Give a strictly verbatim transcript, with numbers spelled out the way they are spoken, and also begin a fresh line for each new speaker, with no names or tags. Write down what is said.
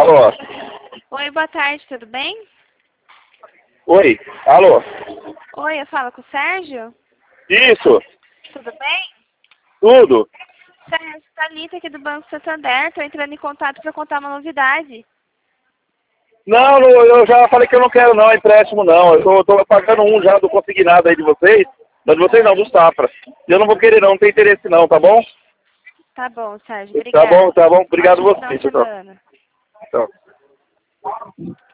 Alô?
Oi, boa tarde, tudo bem?
Oi, alô?
Oi, eu falo com o Sérgio?
Isso,
Tudo bem?
tudo.
Sérgio, Thalita aqui do Banco Santander, estou entrando em contato para contar uma novidade.
Não, não, eu já falei que eu não quero não, empréstimo não. Eu tô, tô pagando um já do consignado aí de vocês. Não de vocês não, dos Safra. Eu não vou querer não, não tem interesse não, tá bom?
Tá bom, Sérgio,
Tá bom,
obrigada.
tá bom. Obrigado a
Ótimo final
vocês.
de
Tchau.
semana.
Tchau.